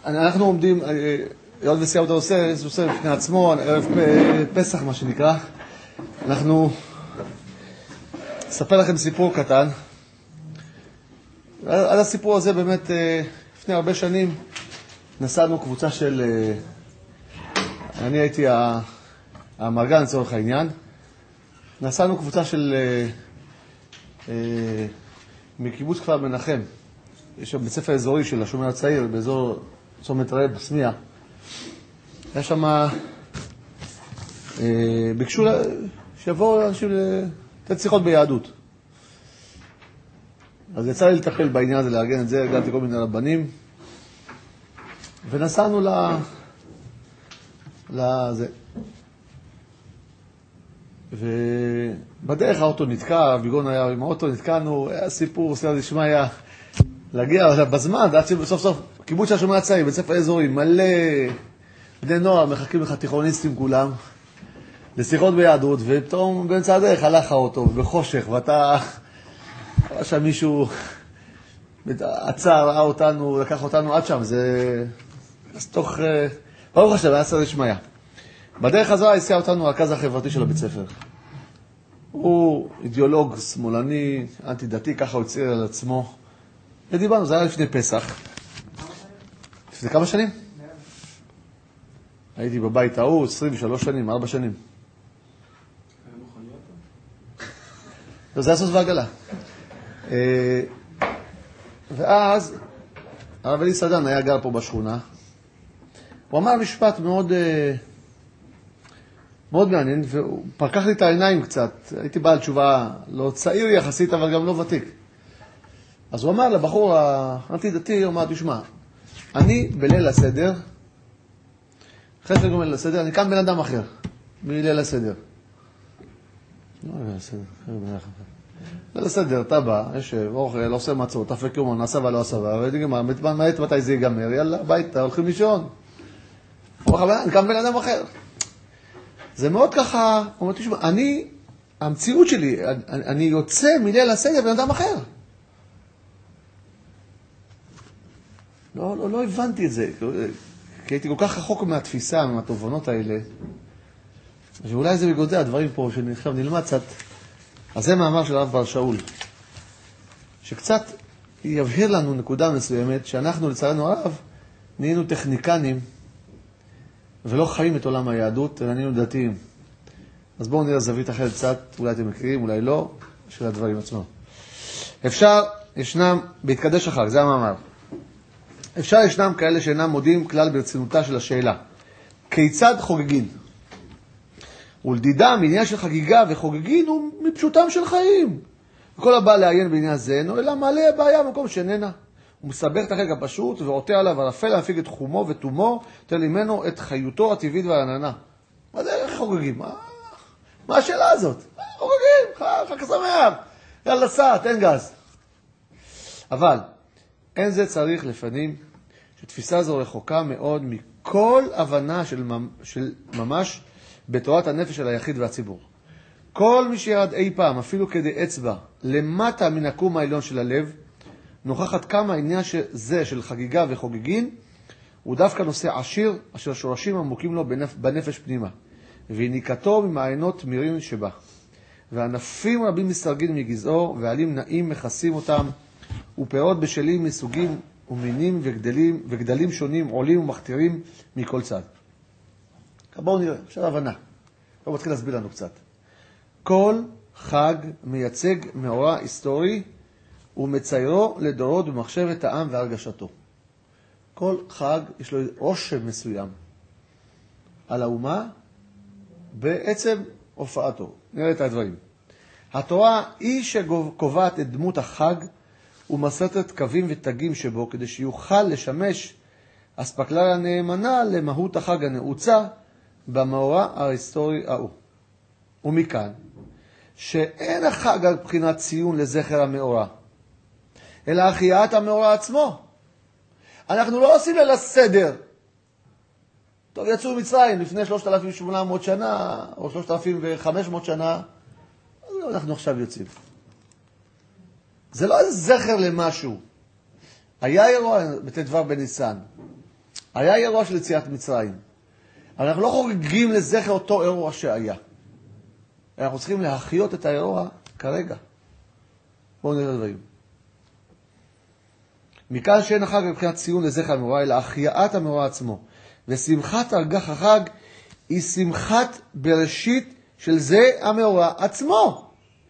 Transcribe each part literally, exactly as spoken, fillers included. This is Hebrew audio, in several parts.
אנחנו עומדים, היות וסיימת עושה, זה עושה בפני עצמו, ערב פסח מה שנקרא. אנחנו אספר לכם סיפור קטן. על הסיפור הזה באמת, לפני הרבה שנים, נסענו קבוצה של, אני הייתי המרגן לצורך העניין, נסענו קבוצה של, מקיבוץ כפר מנחם, יש שם בית ספר אזורי של השומר הצעיר, באזור צומת רעב בסמיה. היה שם, ביקשו שיבואו אנשים לתת שיחות ביהדות. אז יצא לי לטפל בעניין הזה, לארגן את זה, הגעתי כל מיני רבנים, ונסענו ל... לזה. ובדרך האוטו נתקע, ביגון היה עם האוטו, נתקענו, היה סיפור, סייע לשמה היה להגיע בזמן, עד שבסוף סוף, קיבוץ של השומר הצעיר, בית ספר אזורי, מלא בני נוער, מחכים לך תיכוניסטים כולם, לשיחות ביהדות, ופתאום באמצע הדרך הלך האוטו, בחושך, ואתה... היה שם מישהו עצר, ראה אותנו, לקח אותנו עד שם, זה... אז תוך... ברוך השם, היה סדר שמיה. בדרך הזו הסיע אותנו הרכז החברתי של הבית ספר. הוא אידיאולוג שמאלני, אנטי דתי, ככה הוא הצעיר על עצמו. ודיברנו, זה היה לפני פסח. לפני כמה שנים? הייתי בבית ההוא, עשרים ושלוש שנים, ארבע שנים. זה היה סוס ועגלה. ואז הרב אלי סדן היה גר פה בשכונה. הוא אמר משפט מאוד מאוד מעניין, והוא פרקח לי את העיניים קצת. הייתי בעל תשובה לא צעיר יחסית, אבל גם לא ותיק. אז הוא אמר לבחור האנטי דתי, הוא אמר, תשמע, אני בליל הסדר, אחרי שגם בליל הסדר, אני כאן בן אדם אחר, מליל הסדר. לא ליל הסדר, ליל הסדר, אתה בא, יושב, אוכל, עושה מצות, תפק יומון, נעשה ולא עשה, ומעט מתי זה ייגמר, יאללה, הביתה, הולכים לישון. הוא אומר, אני כאן בן אדם אחר. זה מאוד ככה, הוא אומר, תשמע, אני, המציאות שלי, אני, אני יוצא מליל הסדר בן אדם אחר. לא, לא, לא הבנתי את זה, כי הייתי כל כך רחוק מהתפיסה, מהתובנות האלה, שאולי זה בגודל הדברים פה, שעכשיו נלמד קצת. אז זה מאמר של הרב בר שאול, שקצת יבהיר לנו נקודה מסוימת, שאנחנו לצערנו הרב, נהיינו טכניקנים, ולא חיים את עולם היהדות, אלא נהיינו דתיים. אז בואו נראה זווית אחרת קצת, אולי אתם מכירים, אולי לא, של הדברים עצמם. אפשר, ישנם, בהתקדש החג, זה המאמר. אפשר ישנם כאלה שאינם מודים כלל ברצינותה של השאלה. כיצד חוגגין? ולדידם, עניין של חגיגה וחוגגין הוא מפשוטם של חיים. וכל הבא לעיין בעניין זה, אלא מעלה הבעיה במקום שאיננה. הוא מסבך את החלק הפשוט ועוטה עליו הרפל להפיג את חומו ותומו, תן ממנו את חיותו הטבעית והעננה. מה זה, איך חוגגים? מה, מה השאלה הזאת? חוגגים, חג שמח, יאללה סע, תן גז. אבל אין זה צריך לפנים שתפיסה זו רחוקה מאוד מכל הבנה של, של ממש בתורת הנפש של היחיד והציבור. כל מי שירד אי פעם, אפילו כדי אצבע, למטה מן הקום העליון של הלב, נוכחת כמה העניין זה של חגיגה וחוגגין, הוא דווקא נושא עשיר, אשר שורשים עמוקים לו בנפ... בנפש פנימה, והניקתו ממעיינות מירים שבה. וענפים רבים מסתרגין מגזעו, ועלים נעים מכסים אותם, ופירות בשלים מסוגים ומינים וגדלים, וגדלים שונים עולים ומכתירים מכל צד. בואו נראה, עכשיו הבנה. בואו מתחיל להסביר לנו קצת. כל חג מייצג מאורע היסטורי ומציירו לדורות במחשבת העם והרגשתו. כל חג יש לו רושם מסוים על האומה בעצם הופעתו. נראה את הדברים. התורה היא שקובעת את דמות החג ומסרטת קווים ותגים שבו כדי שיוכל לשמש אספקלריה נאמנה למהות החג הנעוצה במאורע ההיסטורי ההוא. ומכאן שאין החג על בחינת ציון לזכר המאורע, אלא החייאת המאורע עצמו. אנחנו לא עושים ליל הסדר. טוב, יצאו מצרים לפני שלושת אלפים ושמונה מאות שנה, או שלושת אלפים וחמש מאות שנה, אז אנחנו עכשיו יוצאים. זה לא איזה זכר למשהו. היה אירוע בט"ו בניסן. היה אירוע של יציאת מצרים. אבל אנחנו לא חוגגים לזכר אותו אירוע שהיה. אנחנו צריכים להחיות את האירוע כרגע. בואו נראה דברים. מכאן שאין החג מבחינת ציון לזכר המאורע, אלא החייאת המאורע עצמו. ושמחת הרגח החג היא שמחת בראשית של זה המאורע עצמו.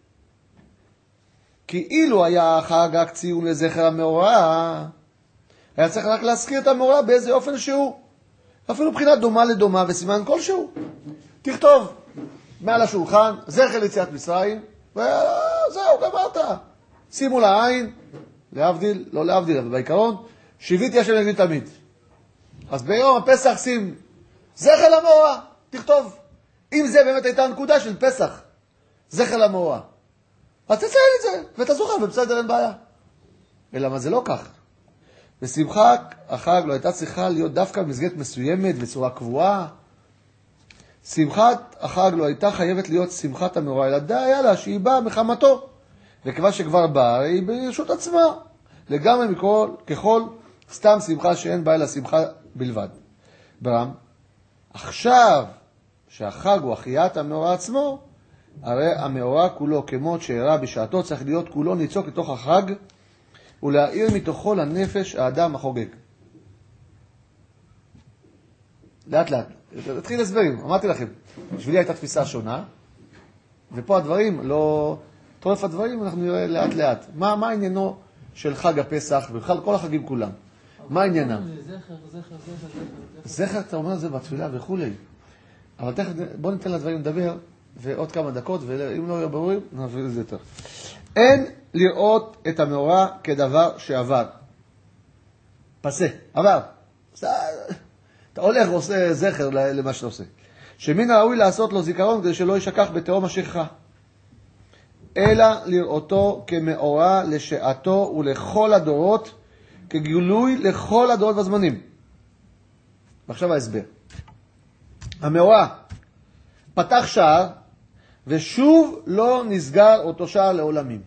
כי אילו היה החג רק ציון לזכר המאורע, היה צריך רק להזכיר את המאורע באיזה אופן שהוא. אפילו מבחינת דומה לדומה וסימן כלשהו. תכתוב מעל השולחן, זכר ליציאת מצרים, וזהו, גמרת. שימו לעין, להבדיל, לא להבדיל, אבל בעיקרון, שיביתי השם נגדי תמיד. אז ביום הפסח שים זכר למאורע, תכתוב. אם זה באמת הייתה הנקודה של פסח, זכר למאורע. אז תציין את זה, ואתה זוכר, ובסדר, אין בעיה. אלא מה זה לא כך. בשמחת החג לא הייתה צריכה להיות דווקא במסגרת מסוימת, בצורה קבועה. שמחת החג לא הייתה חייבת להיות שמחת המאורע, אלא די היה לה שהיא באה מחמתו. וכיוון שכבר באה, היא ברשות עצמה. לגמרי מכל, ככל סתם שמחה שאין בה אלא שמחה בלבד. ברם, עכשיו שהחג הוא החייאת המאורע עצמו, הרי המאורע כולו כמות שהראה בשעתו צריך להיות כולו ניצוק לתוך החג ולהאיר מתוכו לנפש האדם החוגג. לאט לאט. תתחיל הסברים, אמרתי לכם. בשבילי הייתה תפיסה שונה, ופה הדברים, לא... טורף הדברים, אנחנו נראה לאט לאט. מה, מה עניינו של חג הפסח, ובכלל כל החגים כולם? מה עניינם? זכר, זכר, זכר, זכר. זכר, אתה אומר זה בתפילה וכו'. אבל תכף, בוא ניתן לדברים לדבר, ועוד כמה דקות, ואם לא יהיו ברורים, נעביר את זה יותר. אין לראות את המאורע כדבר שעבר. פסה, עבר. אתה הולך ועושה זכר למה שאתה עושה. שמן הראוי לעשות לו זיכרון כדי שלא ישכח בתהום השכחה. אלא לראותו כמאורע לשעתו ולכל הדורות, כגילוי לכל הדורות והזמנים. ועכשיו ההסבר. המאורע פתח שער, ושוב לא נסגר אותו שער לעולמים.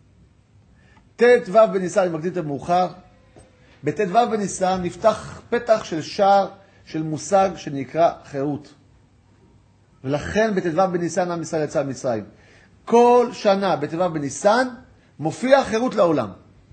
ת' ו' בניסן, אני מקדים את המאוחר, בת' ו' בניסן נפתח פתח של שער של מושג שנקרא חירות. ולכן בת' ו' בניסן עם ישראל יצא ממצרים. כל שנה בת' ו' בניסן מופיע חירות לעולם.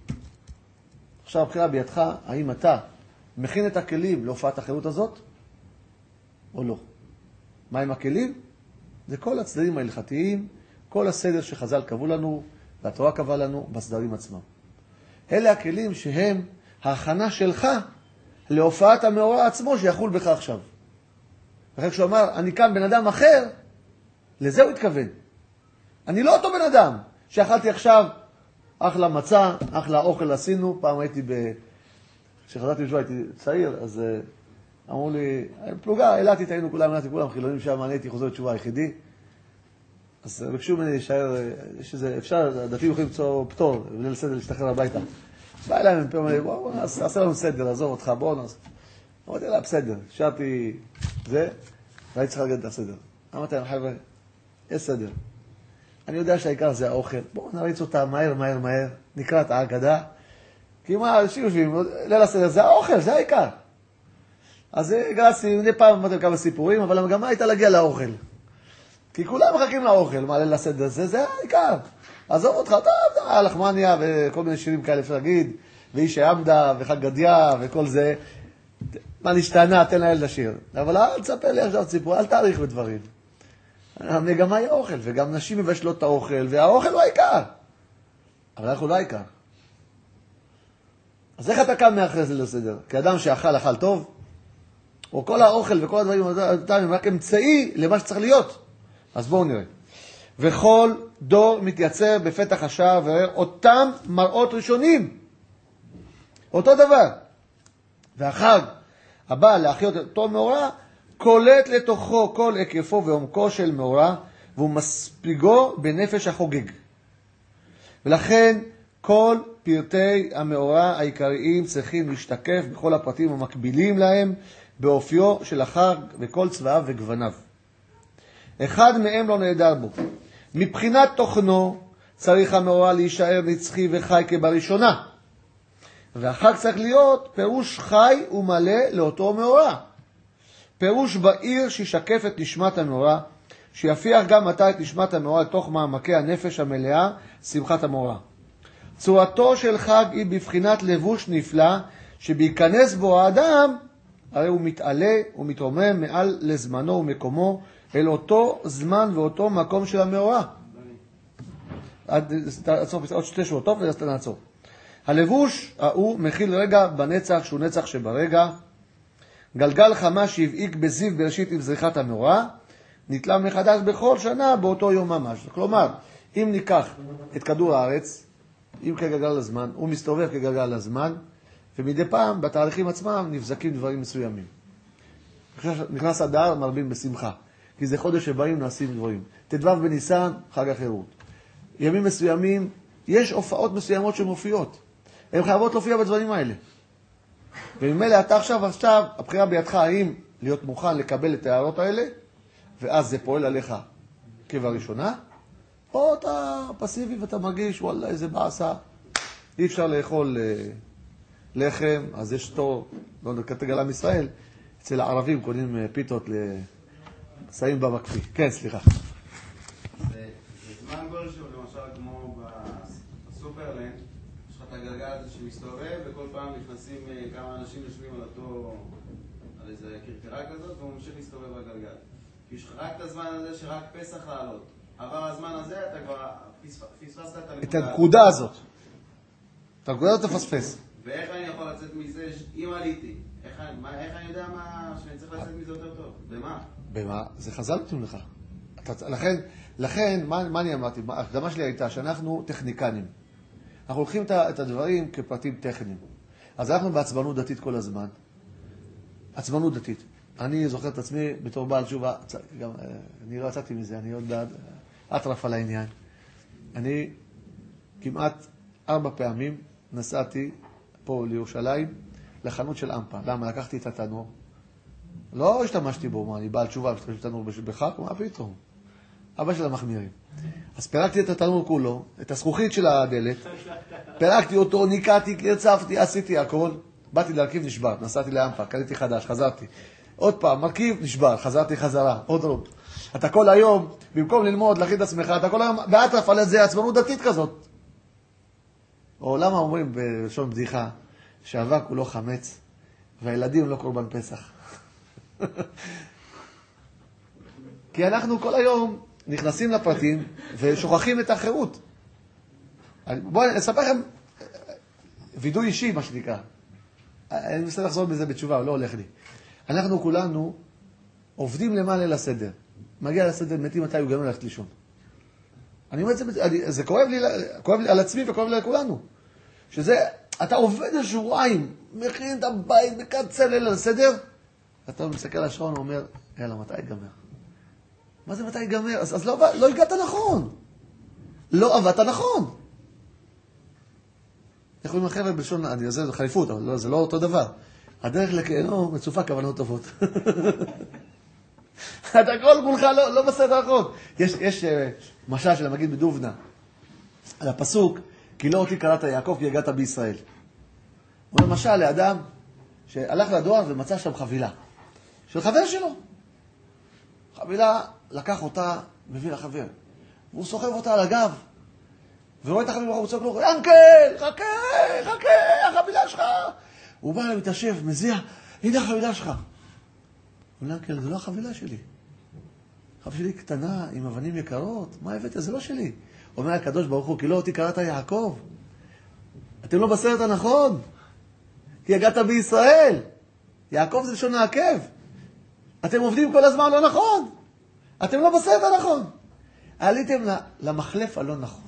עכשיו הבחירה בידך, האם אתה מכין את הכלים להופעת החירות הזאת או לא? מה עם הכלים? זה כל הצדדים ההלכתיים, כל הסדר שחז"ל קבעו לנו, והתורה קבעה לנו בסדרים עצמם. אלה הכלים שהם ההכנה שלך להופעת המאורע עצמו שיחול בך עכשיו. ואחרי כשהוא אמר, אני כאן בן אדם אחר, לזה הוא התכוון. אני לא אותו בן אדם שאכלתי עכשיו אחלה מצה, אחלה אוכל עשינו. פעם הייתי ב... כשחזרתי בשבוע הייתי צעיר, אז אמרו לי, פלוגה, אילתי, תהיינו כולם, אילתי כולם, חילונים שם, אני הייתי חוזר לתשובה היחידי. אז בקשו ממני להישאר, יש איזה, אפשר, דתיים יכולים למצוא פטור, בליל סדר להשתחרר הביתה. בא אליי מפה, אמר לי, בוא, בוא, עשה לנו סדר, עזוב אותך, בוא נעשה. אמרתי לה, בסדר, שרתי זה, והייתי צריך להגיד את הסדר. אמרתי להם, חבר'ה, יש סדר. אני יודע שהעיקר זה האוכל, בואו נריץ אותה מהר, מהר, מהר, נקרא את ההגדה. כי מה, אנשים יושבים, ליל הסדר, זה האוכל, זה העיקר. אז הגרסתי, מדי פעם אמרתי כמה סיפורים, אבל המגמה הייתה להגיע לאוכל. כי כולם מחכים לאוכל, מה ליל הסדר זה, זה העיקר. עזוב אותך, טוב, לחמניה וכל מיני שירים כאלה אפשר להגיד, ואיש העמדה וחג גדיה וכל זה. מה נשתנה, תן לילד לשיר. אבל אל תספר לי עכשיו סיפור, אל תאריך בדברים. המגמה היא האוכל, וגם נשים מבשלות את האוכל, והאוכל הוא העיקר. אבל אנחנו לא העיקר. אז איך אתה קם מאחרי זה לסדר? כאדם שאכל, אכל טוב? או כל האוכל וכל הדברים הם רק אמצעי למה שצריך להיות. אז בואו נראה. וכל דור מתייצר בפתח השער וראה אותם מראות ראשונים. אותו דבר. והחג הבא להחיות אותו מאורע, קולט לתוכו כל היקפו ועומקו של מאורע, והוא מספיגו בנפש החוגג. ולכן כל פרטי המאורע העיקריים צריכים להשתקף בכל הפרטים המקבילים להם, באופיו של החג וכל צבעיו וגווניו. אחד מהם לא נעדר בו. מבחינת תוכנו צריך המאורע להישאר נצחי וחי כבראשונה. והחג צריך להיות פירוש חי ומלא לאותו מאורע. פירוש בעיר שישקף את נשמת המאורע, שיפיח גם מתי את נשמת המאורע לתוך מעמקי הנפש המלאה, שמחת המאורע. צורתו של חג היא בבחינת לבוש נפלא, שבייכנס בו האדם, הרי הוא מתעלה ומתרומם מעל לזמנו ומקומו, אל אותו זמן ואותו מקום של המאורע. תעצור עוד שתי שורות ואז נעצור. הלבוש ההוא מכיל רגע בנצח שהוא נצח שברגע, גלגל חמה שהבעיק בזיו בראשית עם זריחת המאורע, נתלה מחדש בכל שנה באותו יום ממש. כלומר, אם ניקח את כדור הארץ, אם כגלגל הזמן, הוא מסתובב כגלגל הזמן, ומדי פעם בתהליכים עצמם נבזקים דברים מסוימים. נכנס אדר, מרבים בשמחה, כי זה חודש שבאים נעשים דברים. תדבב בניסן, חג החירות. ימים מסוימים, יש הופעות מסוימות שמופיעות. הן חייבות להופיע בדברים האלה. וממילא אתה עכשיו, עכשיו, הבחירה בידך האם להיות מוכן לקבל את ההערות האלה, ואז זה פועל עליך כבראשונה, או אתה פסיבי ואתה מרגיש, וואלה, איזה בעשה, אי אפשר לאכול אה, לחם, אז יש תור, לא נקטגל עם ישראל, אצל הערבים קונים אה, פיתות לשמים במקפיא. כן, סליחה. בזמן גולשו, למשל כמו בסופרלנד, יש לך את הגלגל הזה שמסתובב, וכל פעם נכנסים כמה אנשים יושבים על אותו, על איזה קרקרה כזאת, והוא ממשיך להסתובב בגלגל. כי יש לך רק את הזמן הזה שרק פסח לעלות. עבר הזמן הזה, אתה כבר פספסת את הנקודה הזאת. את הנקודה הזאת תפספס. ואיך אני יכול לצאת מזה, אם עליתי? איך אני יודע שאני צריך לצאת מזה יותר טוב? במה? במה? זה חז"ל נותנים לך. לכן, לכן, מה, מה אני אמרתי? ההקדמה שלי הייתה שאנחנו טכניקנים. אנחנו לוקחים את הדברים כפרטים טכניים. אז אנחנו בעצבנות דתית כל הזמן. עצבנות דתית. אני זוכר את עצמי בתור בעל תשובה, גם, אני לא יצאתי מזה, אני עוד בעד, אטרף על העניין. אני כמעט ארבע פעמים נסעתי פה לירושלים לחנות של אמפה. למה? לקחתי את התנור. לא השתמשתי בו, מה, אני בעל תשובה, השתמשתי בתנור בחג, מה פתאום? אבא של המחמירים. אז פרקתי את התנור כולו, את הזכוכית של הדלת, פרקתי אותו, ניקעתי, קרצפתי, עשיתי הכל. באתי להרכיב, נשבר, נסעתי לאמפה, קניתי חדש, חזרתי. עוד פעם, מרכיב, נשבר, חזרתי חזרה, עוד רוב. אתה כל היום, במקום ללמוד, להכין את עצמך, אתה כל היום באטרף על איזה עצבנות דתית כזאת. או למה אומרים בלשון בדיחה, שאבק הוא לא חמץ, והילדים לא קורבן פסח. כי אנחנו כל היום נכנסים לפרטים ושוכחים את האחרות. בואו אספר לכם וידוי אישי, מה שנקרא. אני מנסה לחזור בזה בתשובה, לא הולך לי. אנחנו כולנו עובדים למעלה לסדר. מגיע לסדר, מתים מתי הוא גם ללכת לישון. אני אומר את זה, זה כואב לי, כואב לי על עצמי וכואב לי לכולנו. שזה, אתה עובד לשבועיים, מכין את הבית, מקצר לילה לסדר, אתה מסתכל על השעון ואומר, יאללה, מתי ייגמר? מה זה מתי ייגמר? אז, אז לא, לא הגעת נכון. לא עבדת נכון. איך אומרים החבר'ה בלשון, אני עושה את חליפות, אבל לא, זה לא אותו דבר. הדרך לכאילו מצופה כוונות טובות. אתה כל כולך לא, לא בסדר נכון. יש, יש uh, משל של המגיד בדובנה, על הפסוק, כי לא אותי קראת יעקב, כי הגעת בישראל. הוא אומר משל לאדם שהלך לדואר ומצא שם חבילה. של חבר שלו. חבילה, לקח אותה, מביא לחבר. והוא סוחב אותה על הגב. ורואה את החבילה, הוא צועק לו, ינקל, חכה, חכה, החבילה שלך. הוא בא אליו, מתיישב, מזיע, הנה החבילה שלך. הוא אומר, ינקל, זה לא החבילה שלי. החבילה שלי קטנה, עם אבנים יקרות. מה הבאת? זה לא שלי. אומר הקדוש ברוך הוא, כי לא אותי קראת יעקב. אתם לא בסרט הנכון. כי הגעת בישראל. יעקב זה לשון העקב. אתם עובדים כל הזמן לא נכון. אתם לא בסרט הנכון. עליתם למחלף הלא נכון.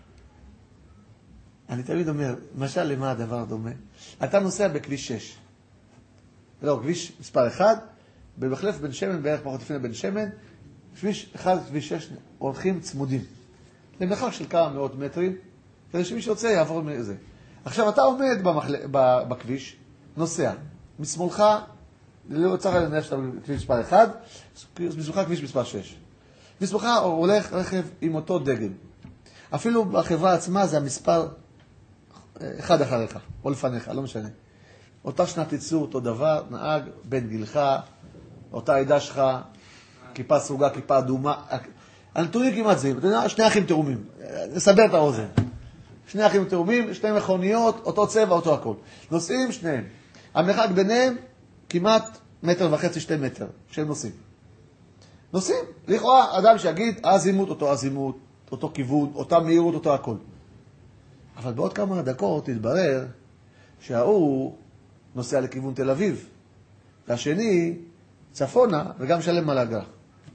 אני תמיד אומר, למשל למה הדבר דומה? אתה נוסע בכביש שש. לא, כביש מספר אחד, במחלף בן שמן, בערך פחות לפני בן שמן, כביש אחד, כביש שש, הולכים צמודים. למרחק של כמה מאות מטרים, כדי שמי שרוצה יעבור מזה. עכשיו, אתה עומד במחל... בכביש, נוסע. משמאלך, לא צריך לנהל שאתה בכביש מספר אחד, משמאלך כביש מספר שש. משמאלך הולך רכב עם אותו דגם. אפילו בחברה עצמה זה המספר אחד אחריך, או לפניך, לא משנה. אותה שנת ייצור, אותו דבר, נהג בן גילך, אותה עדה שלך, כיפה סרוגה, כיפה אדומה. הנתונים כמעט זהים. אתה יודע, שני אחים תאומים. נסבר את האוזן. שני אחים תאומים, שתי מכוניות, אותו צבע, אותו הכל. נוסעים שניהם. המרחק ביניהם כמעט מטר וחצי, שתי מטר, כשהם נוסעים. נוסעים. לכאורה, אדם שיגיד, הזימות, אותו הזימות, אותו כיוון, אותה מהירות, אותו הכל. אבל בעוד כמה דקות התברר שההוא נוסע לכיוון תל אביב, והשני צפונה וגם שלם על האגרה.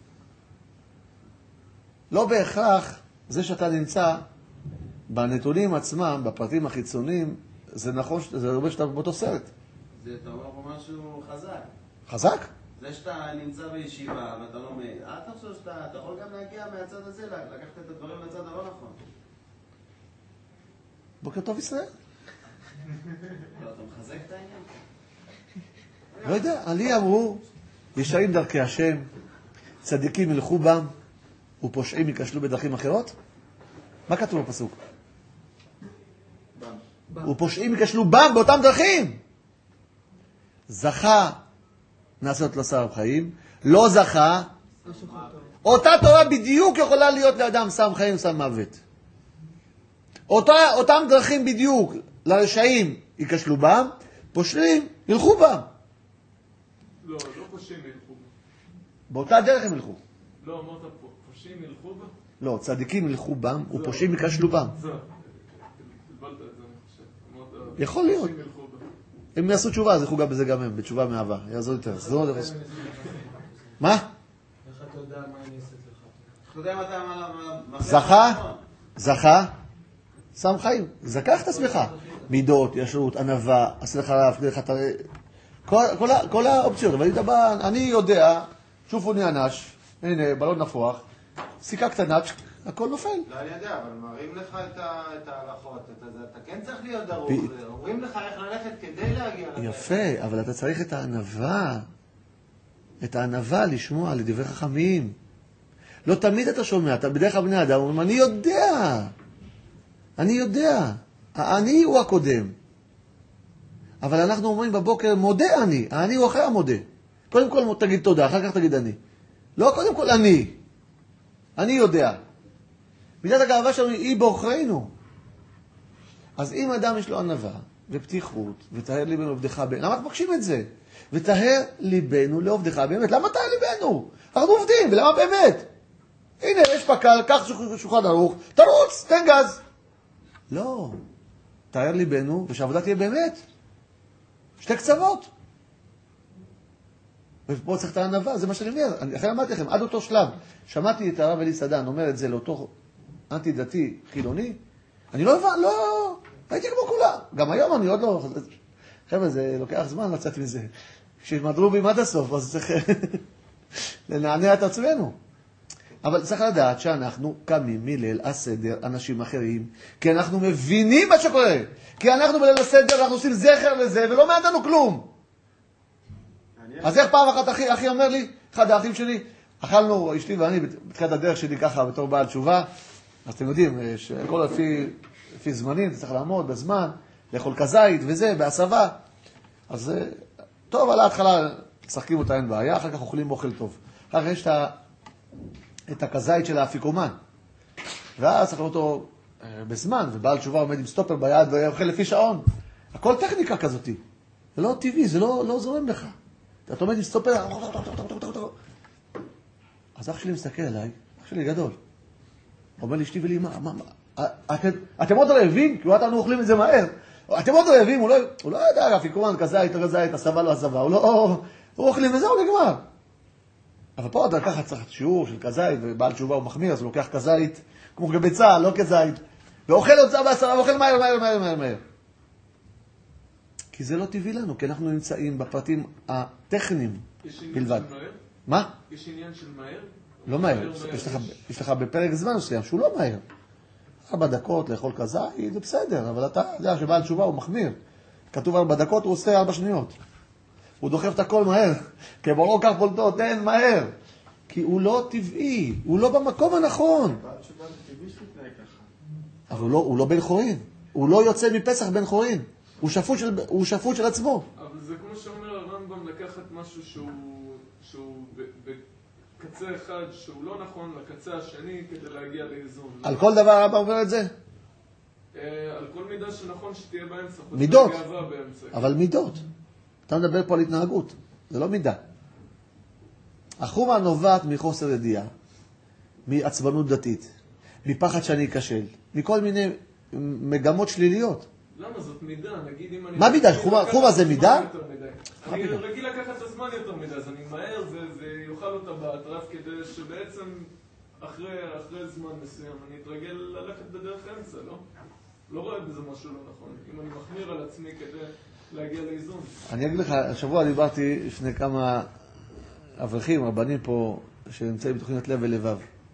לא בהכרח זה שאתה נמצא בנתונים עצמם, בפרטים החיצוניים, זה נכון, זה הרבה שאתה באותו סרט. זה אתה אומר פה משהו חזק. חזק? זה שאתה נמצא בישיבה ואתה לומד, אתה חושב שאתה אתה יכול גם להגיע מהצד הזה, לקחת את הדברים לצד הלא נכון. בוקר טוב ישראל. לא, אתה מחזק את העניין? לא יודע, עלי אמרו, ישרים דרכי השם, צדיקים ילכו בם, ופושעים ייכשלו בדרכים אחרות? מה כתוב בפסוק? ופושעים ייכשלו בם באותם דרכים. זכה נעשות לו סם חיים, לא זכה, אותה תורה בדיוק יכולה להיות לאדם סם חיים וסם מוות. אותה, אותם דרכים בדיוק לרשעים ייכשלו בם, פושעים ילכו בם. לא, לא פושעים ילכו בם. באותה דרך הם ילכו. לא, אמרת פושעים ילכו בם? לא, צדיקים ילכו בם, ופושעים ייכשלו בם. זה, תלבלת את זה, אני חושב. אמרת, יכול להיות. פושעים ילכו בם. הם יעשו תשובה, אז ילכו גם בזה גם הם, בתשובה מאהבה. יעזור יותר. מה? איך אתה יודע מה אני אעשית לך? אתה יודע מה אתה... זכה, זכה, שם חיים. זכח את עצמך. מידות, ישרות, ענווה, עשה לך רב, כדי לך תראה. כל האופציות. אבל אני יודע, שופו נענש, הנה, בלון נפוח, סיכה קטנה, הכל נופל. לא, אני יודע, אבל מראים לך את ההלכות, אתה כן צריך להיות דרוך, אומרים לך איך ללכת כדי להגיע לזה. יפה, אבל אתה צריך את הענווה, את הענווה לשמוע לדברי חכמים. לא תמיד אתה שומע, אתה בדרך כלל בני אדם, אומרים, אני יודע, אני יודע, אני הוא הקודם. אבל אנחנו אומרים בבוקר, מודה אני, אני הוא אחרי המודה. קודם כל תגיד תודה, אחר כך תגיד אני. לא, קודם כל אני. אני יודע. מידת הגאווה שלנו היא באוכרינו. אז אם אדם יש לו ענווה ופתיחות, וטהר ליבנו לעובדך באמת, למה אנחנו מבקשים את זה? וטהר ליבנו לעובדך באמת. למה טהר ליבנו? אנחנו עובדים, ולמה באמת? הנה, יש פקל, קח שולחן ערוך, תרוץ, תן גז. לא. טהר ליבנו, ושהעבודה תהיה באמת. שתי קצוות. ופה צריך את הענווה, זה מה שאני אומר. אחרי אמרתי לכם, עד אותו שלב, שמעתי את הרב אלי סדן אומר את זה לאותו אנטי דתי חילוני, אני לא הבן, לא, הייתי כמו כולם. גם היום אני עוד לא, חבר'ה, זה לוקח זמן לצאת מזה. כשמדרו בי עד הסוף, אז צריך לנענע את עצמנו. אבל צריך לדעת שאנחנו קמים מליל הסדר אנשים אחרים, כי אנחנו מבינים מה שקורה. כי אנחנו בליל הסדר, אנחנו עושים זכר לזה, ולא מעדנו כלום. אז איך פעם אחת אחי, אחי אומר לי, אחד האחים שלי, אכלנו, אשתי ואני, בתחילת הדרך שלי ככה, בתור בעל תשובה, אז אתם יודעים, שכל לפי, לפי זמנים, צריך לעמוד בזמן, לאכול כזית וזה, בהסבה. אז טוב, על ההתחלה, משחקים אותה, אין בעיה, אחר כך אוכלים אוכל טוב. אחר כך יש את, את הכזית של האפיקומן. ואז צריך אותו בזמן, ובעל תשובה עומד עם סטופר ביד, ואוכל לפי שעון. הכל טכניקה כזאת. זה לא טבעי, זה לא, לא זורם לך. אתה עומד עם סטופר, אז אח שלי מסתכל עליי, אח שלי גדול. אומר לי, אשתי ולי, מה, מה, מה, אתם, אתם עוד רעבים? כי אתם אוכלים את זה מהר. אתם עוד רעבים, הוא לא, הוא לא יודע, אפיקומן, כזית, כזית, הסבה לא הסבה, הוא לא, הוא אוכלים וזה, הוא נגמר. אבל פה אתה לקחת צריך שיעור של כזית, ובעל תשובה הוא מחמיר, אז הוא לוקח כזית, כמו גביצה, לא כזית, ואוכל אותה בהסבה, ואוכל מהר, מהר, מהר, מהר, מהר. כי זה לא טבעי לנו, כי אנחנו נמצאים בפרטים הטכניים בלבד. מה? יש עניין של מהר? לא מהר. יש לך בפרק זמן מסוים שהוא לא מהר. ארבע דקות לאכול כזית, זה בסדר, אבל אתה יודע שבעל תשובה הוא מחמיר. כתוב ארבע דקות, הוא עושה ארבע שניות. הוא דוחף את הכל מהר. כי בואו כך פולטות, תן מהר. כי הוא לא טבעי, הוא לא במקום הנכון. בעל תשובה זה טבעי שהוא תנאי ככה. אבל הוא לא בן חורין. הוא לא יוצא מפסח בן חורין. הוא שפוט של, הוא שפוט של עצמו. אבל זה כמו שאומר הרמב"ם, לקחת משהו שהוא, שהוא בקצה אחד שהוא לא נכון, לקצה השני, כדי להגיע לאיזון. על כל דבר הרמב"ם אומר את זה? על כל מידה שנכון שתהיה באמצע. מידות. באמצע. אבל מידות. אתה מדבר פה על התנהגות. זה לא מידה. החומה נובעת מחוסר ידיעה, מעצבנות דתית, מפחד שאני אכשל, מכל מיני מגמות שליליות. למה זאת מידה? נגיד אם אני... מה מידה? חומה זה מידה? אני רגיל לקחת את הזמן יותר מידה, אז אני מהר ויוכל אותה באטרף כדי שבעצם אחרי זמן מסוים אני אתרגל ללכת בדרך אמצע, לא? לא רואה בזה משהו לא נכון. אם אני מחמיר על עצמי כדי להגיע לאיזון. אני אגיד לך, השבוע דיברתי לפני כמה אברכים, רבנים פה, שנמצאים בתוכנית לב ולבב,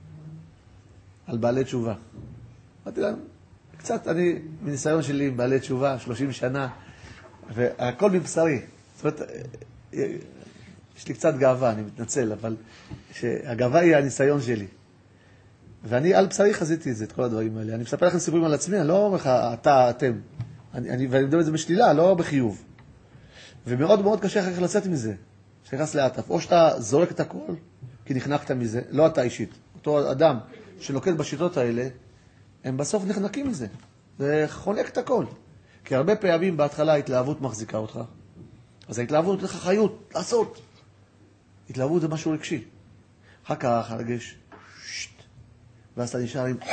על בעלי תשובה. אמרתי להם, קצת, אני, מניסיון שלי עם בעלי תשובה, שלושים שנה, והכל מבשרי. זאת אומרת, יש לי קצת גאווה, אני מתנצל, אבל שהגאווה היא הניסיון שלי. ואני על בשרי חזיתי את זה, את כל הדברים האלה. אני מספר לכם סיפורים על עצמי, אני לא אומר לך, אתה, אתם. אני, אני, ואני מדבר את זה בשלילה, לא בחיוב. ומאוד מאוד קשה אחר כך לצאת מזה, שנכנס לאטף. או שאתה זורק את הכל, כי נחנקת מזה, לא אתה אישית. אותו אדם שנוקט בשיטות האלה, הם בסוף נחנקים מזה. זה חונק את הכל. כי הרבה פעמים בהתחלה ההתלהבות מחזיקה אותך. אז ההתלהבות נותנת לך חיות, לעשות. התלהבות זה משהו רגשי. אחר כך הרגש, שט. ואז אתה נשאר עם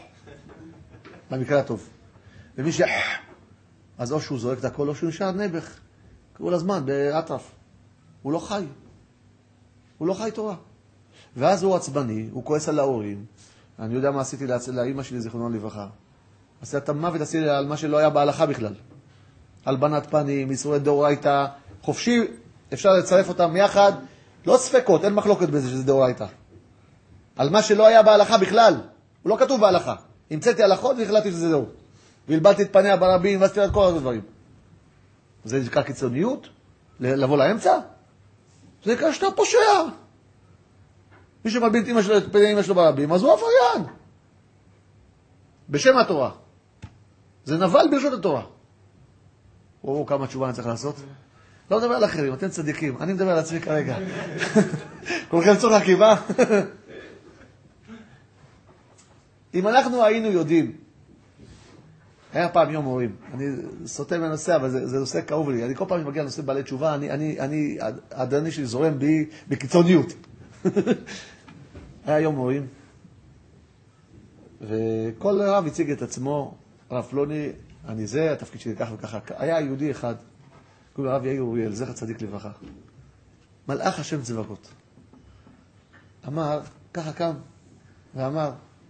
במקרה הטוב. ומי ש... אז או שהוא זורק את הכל, או שהוא נשאר נבח. כל הזמן, באטרף. הוא לא חי. הוא לא חי תורה. ואז הוא עצבני, הוא כועס על ההורים. אני יודע מה עשיתי לאמא שלי, זיכרונה לברכה. עשיתי את המוות, עשיתי על מה שלא היה בהלכה בכלל. הלבנת פנים, איסורי דאורייתא, חופשי, אפשר לצרף אותם יחד. לא ספקות, אין מחלוקת בזה שזה דאורייתא. על מה שלא היה בהלכה בכלל. הוא לא כתוב בהלכה. המצאתי הלכות והחלטתי שזה זהו. והלבלתי את פניה ברבים ועשיתי את כל הדברים. זה נקרא קיצוניות? לבוא לאמצע? זה נקרא שאתה פושע. מי שמלבין את פני אמא שלו ברבים, אז הוא עבריין. בשם התורה. זה נבל ברשות התורה. או כמה תשובה אני צריך לעשות? לא מדבר על אחרים, אתם צדיקים. אני מדבר על עצמי כרגע. כולכם צוחקים, אה? אם אנחנו היינו יודעים, היה פעם יום הורים, אני סוטה מהנושא, אבל זה, זה נושא כאוב לי. אני כל פעם מגיע לנושא בעלי תשובה, אני, אני, אני, הדרני שלי זורם בי בקיצוניות. היה יום הורים, וכל רב הציג את עצמו, רב פלוני, אני זה, התפקיד שלי כך וככה. היה יהודי אחד, קוראים הרב יאיר אוריאל, זכר צדיק לברכה. מלאך השם צבאות. אמר, ככה קם, ואמר,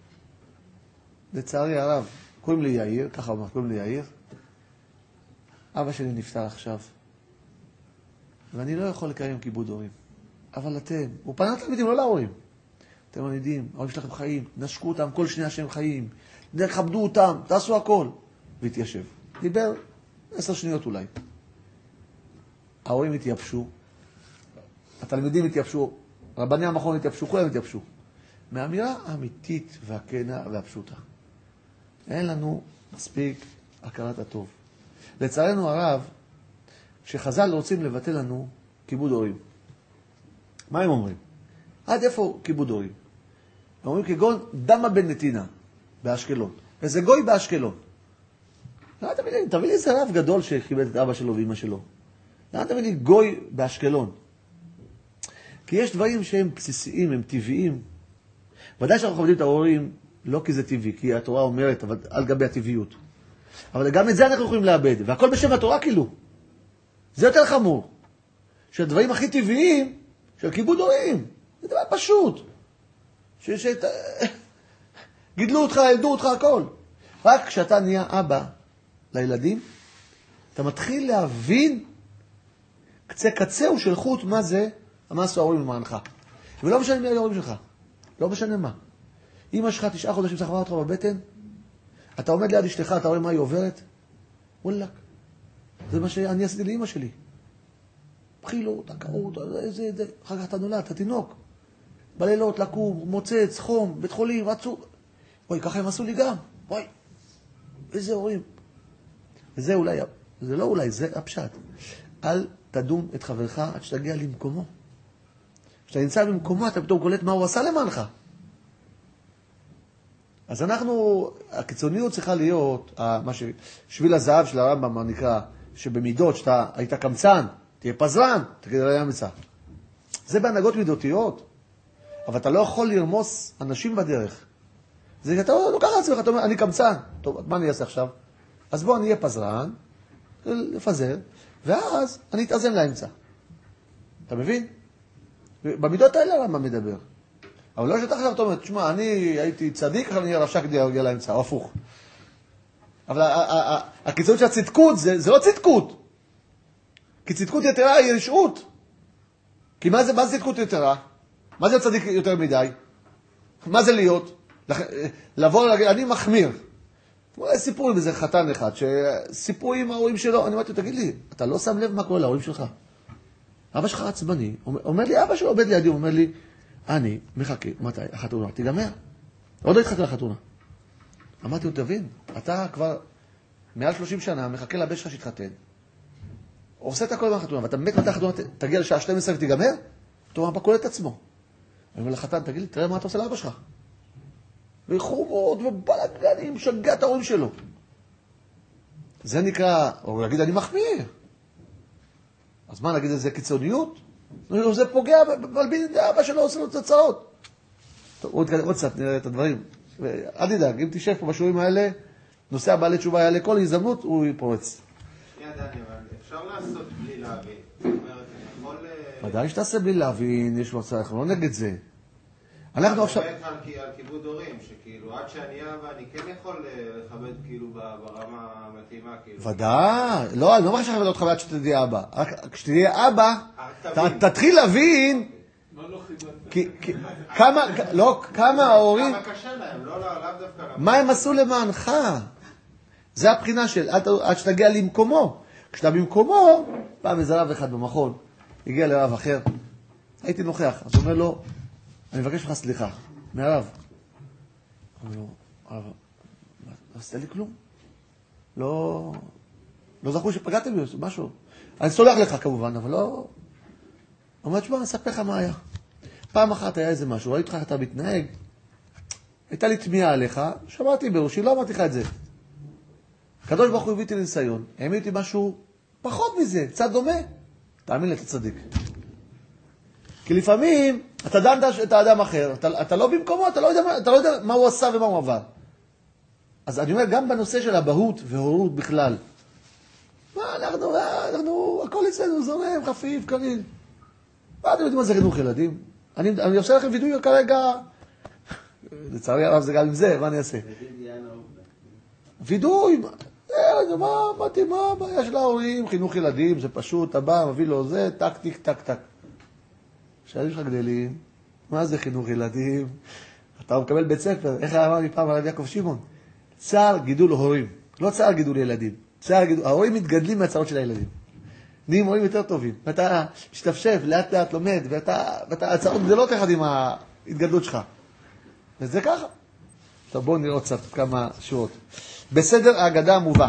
לצערי הרב, קוראים לי יאיר, ככה אומר, קוראים לי יאיר, אבא שלי נפטר עכשיו, ואני לא יכול לקיים כיבוד הורים. אבל אתם, הוא פנה לתלמידים, לא להורים. אתם יודעים, ההורים שלכם חיים, נשקו אותם כל שנייה שהם חיים, כבדו אותם, תעשו הכל. והתיישב. דיבר עשר שניות אולי. ההורים התייבשו, התלמידים התייבשו, רבני המכון התייבשו, כולם התייבשו. מהאמירה האמיתית והכנה והפשוטה. אין לנו מספיק הכרת הטוב. לצערנו הרב, כשחז"ל רוצים לבטל לנו כיבוד הורים. מה הם אומרים? עד איפה כיבוד הורים? הם אומרים כגון דמה בן נתינה באשקלון. איזה גוי באשקלון. לאן תביא לי, תביא לי איזה רב גדול שכיבד את אבא שלו ואמא שלו. לאן תביא לי גוי באשקלון. כי יש דברים שהם בסיסיים, הם טבעיים. ודאי שאנחנו מכבדים את ההורים, לא כי זה טבעי, כי התורה אומרת, אבל על גבי הטבעיות. אבל גם את זה אנחנו יכולים לאבד, והכל בשם התורה כאילו. זה יותר חמור. שהדברים הכי טבעיים, של כיבוד הורים, זה דבר פשוט. ש... ש... גידלו אותך, ילדו אותך, הכל. רק כשאתה נהיה אבא לילדים, אתה מתחיל להבין קצה קצהו של חוט מה זה, מה עשו ההורים למענך. ולא משנה מי ההורים שלך. לא משנה מה. אמא שלך תשעה חודשים שחררה אותך בבטן, אתה עומד ליד אשתך, אתה רואה מה היא עוברת? וואלק. זה מה שאני עשיתי לאמא שלי. בחילות, הקרות, זה, זה. אחר כך אתה נולד, אתה תינוק. בלילות, לקום, מוצץ, חום, בית חולים, רצו. וואי, ככה הם עשו לי גם. וואי, איזה הורים. וזה אולי, זה לא אולי, זה הפשט. אל תדום את חברך עד שתגיע למקומו. כשאתה נמצא במקומו, אתה פתאום קולט מה הוא עשה למענך. אז אנחנו, הקיצוניות צריכה להיות, מה ששביל הזהב של הרמב"ם, מה נקרא, שבמידות, שאתה היית קמצן, תהיה פזרן, תגיד על המצא. זה בהנהגות מידותיות, אבל אתה לא יכול לרמוס אנשים בדרך. זה אתה לוקח לעצמך, אתה אומר, אני קמצן. טוב, מה אני אעשה עכשיו? אז בוא, אני אהיה פזרן, לפזר, ואז אני אתאזן לאמצע. אתה מבין? במידות האלה הרמב"ם מדבר. אבל לא שאתה עכשיו, אתה אומר, תשמע, אני הייתי צדיק, עכשיו אני אהיה רשע כדי להגיע לאמצע, או הפוך. אבל הקיצוניות של הצדקות, זה לא צדקות. כי צדקות יתרה היא רשעות. כי מה זה, מה זה צדקות יתרה? מה זה צדיק יותר מדי? מה זה להיות? לבוא ולהגיד, אני מחמיר. יש סיפור עם איזה חתן אחד, שסיפור עם ההורים שלו, אני אמרתי, תגיד לי, אתה לא שם לב מה קורה להורים שלך? אבא שלך עצבני, אומר לי, אבא שלו עובד לידי, הוא אומר לי, אני מחכה, מתי? החתונה תיגמר. עוד לא התחכה לחתונה. אמרתי לו, תבין, אתה כבר מעל שלושים שנה מחכה לבן שלך שהתחתן. עושה את הכל מהחתונה, ואתה באמת מתי החתונה תגיע לשעה שתים עשרה ותיגמר? אתה אומר, קולט את עצמו. אני אומר לחתן, תגיד לי, תראה מה אתה עושה לאבא שלך. וחומות ובלגנים, משגע את ההורים שלו. זה נקרא, או להגיד, אני מחמיר. אז מה, נגיד, זה קיצוניות? זה פוגע, בלבין, אבא שלו עושה לו תוצאות. טוב, עוד קצת נראה את הדברים. אל תדאג, אם תשב פה בשיעורים האלה, נושא הבעלי תשובה יעלה כל הזדמנות, הוא יפורץ. שנייה, דני, אבל אפשר לעשות בלי להבין. זאת אומרת, אני יכול... ודאי שתעשה בלי להבין, יש מצב, אנחנו לא נגד זה. אנחנו עכשיו... אני מדבר על כיבוד הורים, שכאילו עד שאני אבא, אני כן יכול לכבד כאילו ברמה המתאימה, כאילו. ודאי, לא, אני לא מחשב לכבד אותך עד שתהיה אבא. כשתהיה אבא, תתחיל להבין... מה לא חיבדת? כמה, לא, כמה ההורים... כמה קשה להם, לא, לא, לאו דווקא... מה הם עשו למענך? זה הבחינה של עד שתגיע למקומו. כשאתה במקומו, פעם איזה רב אחד במכון, הגיע לרב אחר, הייתי נוכח, אז הוא אומר לו, אני מבקש לך סליחה, מהרב. הוא אומר לו, הרב, לא עשית לי כלום? לא, לא זכו שפגעתם לי, משהו. אני סולח לך כמובן, אבל לא... הוא אומר, תשמע, אני אספר לך מה היה. פעם אחת היה איזה משהו, ראיתי לך אתה מתנהג, הייתה לי תמיהה עליך, שמעתי בראשי, לא אמרתי לך את זה. הקדוש ברוך הוא הביא אותי לניסיון, העמיד אותי משהו פחות מזה, קצת דומה. תאמין לי, אתה צדיק. כי לפעמים אתה דן את האדם אחר, אתה, אתה לא במקומו, אתה לא, יודע, אתה לא יודע מה הוא עשה ומה הוא עבר. אז אני אומר, גם בנושא של אבהות והורות בכלל, מה, אנחנו, אנחנו, הכל אצלנו זורם, חפיף, קליל. מה אתם יודעים מה זה חינוך ילדים? אני, אני עושה לכם וידוי כרגע, לצערי הרב זה גם עם זה, מה אני אעשה? וידוי, מה, מה, מה הבעיה של ההורים? חינוך ילדים, זה פשוט, אתה בא, מביא לו זה, טק, טיק, טק, טק. כשאני שלך גדלים, מה זה חינוך ילדים? אתה מקבל בית ספר, איך אמר לי פעם על יעקב שמעון? צער גידול הורים, לא צער גידול ילדים. צער גידול, ההורים מתגדלים מהצעות של הילדים. נהיים הורים יותר טובים. ואתה משתפשף, לאט לאט לומד, ואתה, ואתה הצעות גדולות אחד עם ההתגדלות שלך. וזה ככה. טוב, בואו נראה עוד קצת כמה שורות. בסדר ההגדה המובא.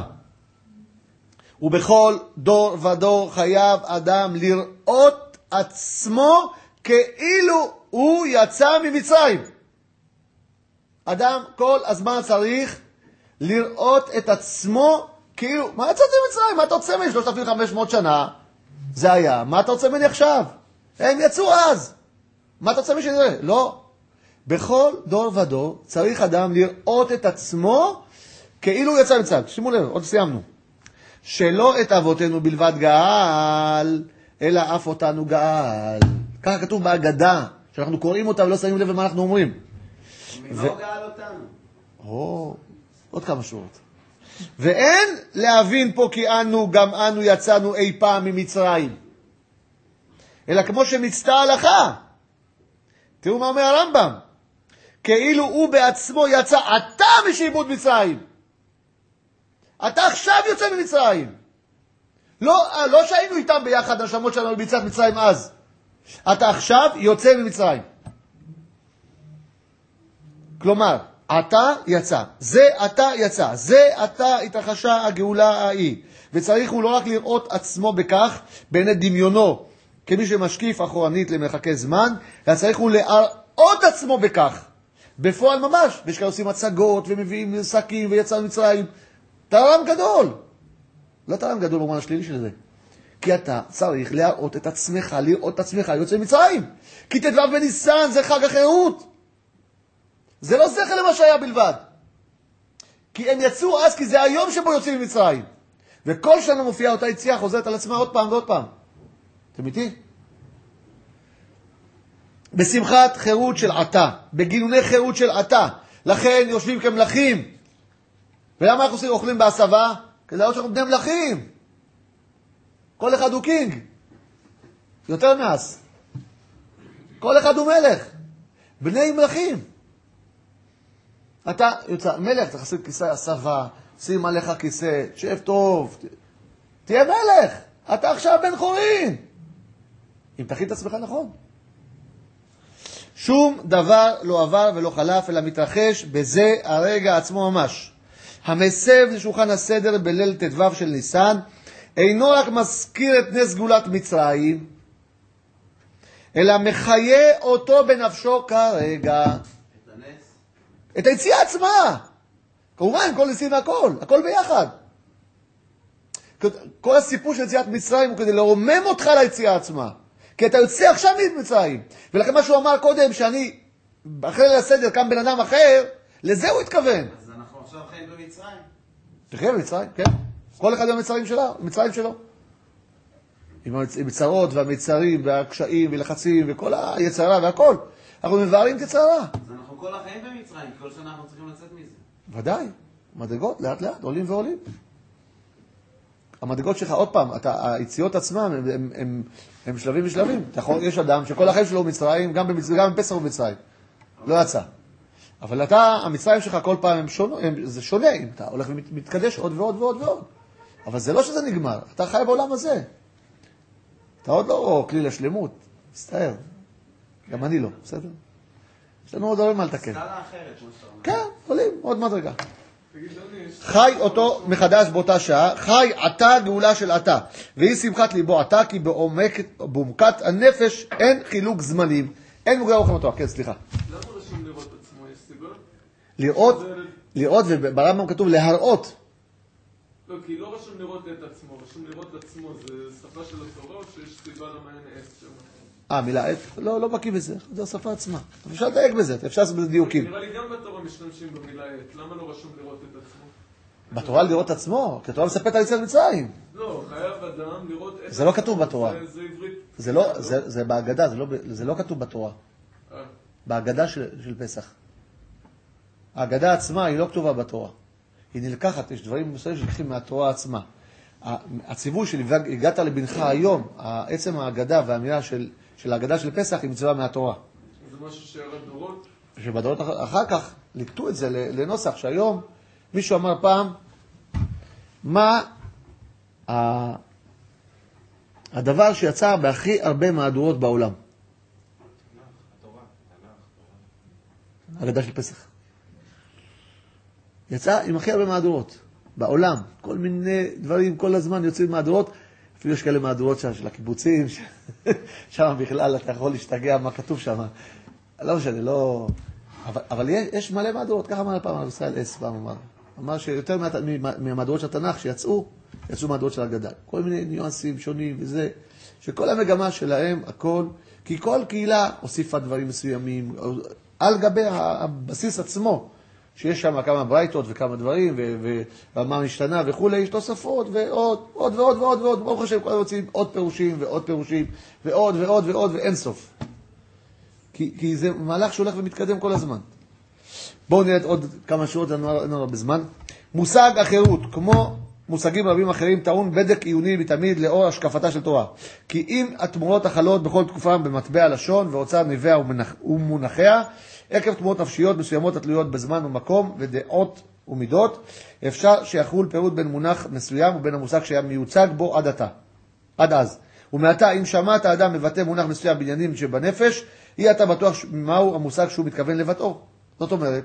ובכל דור ודור חייב אדם לראות עצמו כאילו הוא יצא ממצרים. אדם כל הזמן צריך לראות את עצמו כאילו, מה יצאתי ממצרים? מה אתה רוצה ממני? שלושת אלפים וחמש מאות שנה זה היה. מה אתה רוצה ממני עכשיו? הם יצאו אז. מה אתה רוצה ממני שנראה? לא. בכל דור ודור צריך אדם לראות את עצמו כאילו הוא יצא ממצרים. שימו לב, עוד סיימנו. שלא את אבותינו בלבד גאל, אלא אף אותנו גאל. ככה כתוב בהגדה, שאנחנו קוראים אותה ולא שמים לב למה אנחנו אומרים. מי לא גאל אותנו? או, עוד כמה שורות. ואין להבין פה כי אנו, גם אנו יצאנו אי פעם ממצרים. אלא כמו שמצטע הלכה. תראו מה אומר הרמב"ם. כאילו הוא בעצמו יצא, אתה משעבוד מצרים. אתה עכשיו יוצא ממצרים. לא, לא שהיינו איתם ביחד, הנשמות שלנו ביציאת מצרים אז. אתה עכשיו יוצא ממצרים. כלומר, עתה יצא, זה עתה יצא, זה עתה התרחשה הגאולה ההיא. וצריך הוא לא רק לראות עצמו בכך, בעיני דמיונו, כמי שמשקיף אחורנית למרחקי זמן, אלא צריך הוא להראות עצמו בכך, בפועל ממש. ויש כאלה עושים הצגות ומביאים שקים ויצא מצרים. תרם גדול. לא תרם גדול במובן השלילי של זה. כי אתה צריך להראות את עצמך, לראות את עצמך יוצא מצרים. כי תדלו בניסן זה חג החירות. זה לא זכר למה שהיה בלבד. כי הם יצאו אז, כי זה היום שבו יוצאים ממצרים. וכל שנה מופיעה אותה יציאה, חוזרת על עצמה עוד פעם ועוד פעם. אתם איתי? בשמחת חירות של עתה, בגינוני חירות של עתה. לכן יושבים כמלכים. ולמה אנחנו עושים אוכלים בהסבה? כדי להראות שאנחנו בני מלכים. כל אחד הוא קינג. יותר מאס. כל אחד הוא מלך. בני מלכים. אתה יוצא מלך, אתה חסים כיסא הסבה, שים עליך כיסא, שב טוב. תהיה מלך. אתה עכשיו בן חורין. אם תכין את עצמך נכון. שום דבר לא עבר ולא חלף, אלא מתרחש בזה הרגע עצמו ממש. המסב לשולחן הסדר בליל תדבב של ניסן, אינו רק מזכיר את נס גאולת מצרים, אלא מחיה אותו בנפשו כרגע. את הנס? את היציאה עצמה. כמובן, כל ניסים והכל, הכל ביחד. כל הסיפור של יציאת מצרים הוא כדי לרומם אותך ליציאה עצמה. כי אתה יוצא עכשיו ממצרים. ולכן מה שהוא אמר קודם, שאני, אחרי ליל הסדר, קם בן אדם אחר, לזה הוא התכוון. אז אנחנו עכשיו חיים במצרים. תחיה במצרים, כן. כל אחד במצרים שלו, במצרים שלו. עם המצרות והמצרים והקשיים ולחצים וכל היצרה והכל. אנחנו מבארים כצרה. אז אנחנו כל החיים במצרים, כל שנה אנחנו צריכים לצאת מזה. ודאי. מדרגות, לאט לאט, עולים ועולים. המדרגות שלך, עוד פעם, אתה, היציאות עצמם הם, הם, הם, הם שלבים ושלבים. יש אדם שכל החיים שלו הוא מצרים, גם במצרים, גם בפסח הוא מצרים. לא יצא. אבל אתה, המצרים שלך כל פעם הם שונה, הם, זה שונה, אם אתה הולך ומתקדש עוד ועוד ועוד ועוד. אבל זה לא שזה נגמר, אתה חי בעולם הזה. אתה עוד לא כלי לשלמות, מסתער. גם אני לא, בסדר? יש לנו עוד דברים מה לתקן. סקאלה אחרת, כמו שאתה אומר. כן, עולים, עוד מדרגה. חי אותו מחדש באותה שעה, חי עתה גאולה של עתה, והיא שמחת ליבו עתה, כי בעומקת הנפש אין חילוק זמנים, אין מוגדר רוחם אותו. כן, סליחה. למה רשום לראות עצמו? יש סיבה? לראות, לראות, וברמב"ם כתוב להראות. לא, כי לא רשום לראות את עצמו, רשום לראות עצמו, זה שפה של התורה, או שיש סיבה למה אין עץ שם? אה, מילה עת? לא, לא בקיא בזה, זה השפה עצמה. אפשר לדייק בזה, אפשר לעשות בזה דיוקים. נראה לי גם בתורה משתמשים במילה עת, למה לא רשום לראות את עצמו? בתורה לראות עצמו, כי התורה מספרת על יציאת מצרים. לא, חייב אדם לראות את... זה לא כתוב בתורה. זה עברית. זה לא, זה, זה בהגדה, זה לא, זה לא כתוב בתורה. אה. בהגדה של, של פסח. ההגדה עצמה היא לא כתובה בתורה. היא נלקחת, יש דברים מסוימים שלקחים מהתורה עצמה. הציווי של הגעת לבנך היום, עצם ההגדה והאמירה של, של ההגדה של פסח היא מצווה מהתורה. זה משהו שירד דורות? שבדורות אחר כך לקטו את זה לנוסח, שהיום מישהו אמר פעם, מה הדבר שיצא בהכי הרבה מהדורות בעולם? ההגדה של פסח. יצא עם הכי הרבה מהדורות בעולם. כל מיני דברים כל הזמן יוצאים מהדורות. אפילו יש כאלה מהדורות שם של הקיבוצים, שם בכלל אתה יכול להשתגע מה כתוב שם. לא משנה, לא... אבל, אבל יש מלא מהדורות, ככה אמר פעם על ישראל אס פעם אמר. אמר שיותר מהמהדורות של התנ"ך שיצאו, יצאו מהדורות של הגדה. כל מיני ניואנסים שונים וזה, שכל המגמה שלהם, הכל, כי כל קהילה הוסיפה דברים מסוימים, על גבי הבסיס עצמו, שיש שם כמה ברייתות וכמה דברים, ומה משתנה וכו', יש תוספות, ועוד, עוד ועוד ועוד ועוד, ברוך השם, כל רוצים עוד פירושים ועוד פירושים, ועוד ועוד ועוד, ואין סוף. כי, כי זה מהלך שהולך ומתקדם כל הזמן. בואו נראה עוד כמה שעות, אין לנו הרבה זמן. מושג החירות, כמו מושגים רבים אחרים, טעון בדק עיוני בתמיד לאור השקפתה של תורה. כי אם התמורות החלות בכל תקופה במטבע לשון ואוצר ניביה ומונחיה, עקב תמורות נפשיות מסוימות התלויות בזמן ומקום ודעות ומידות, אפשר שיחול פירוט בין מונח מסוים ובין המושג שהיה מיוצג בו עד עתה, עד אז. ומעתה, אם שמעת האדם מבטא מונח מסוים בעניינים שבנפש, היא אתה בטוח מהו המושג שהוא מתכוון לבטאו. זאת אומרת,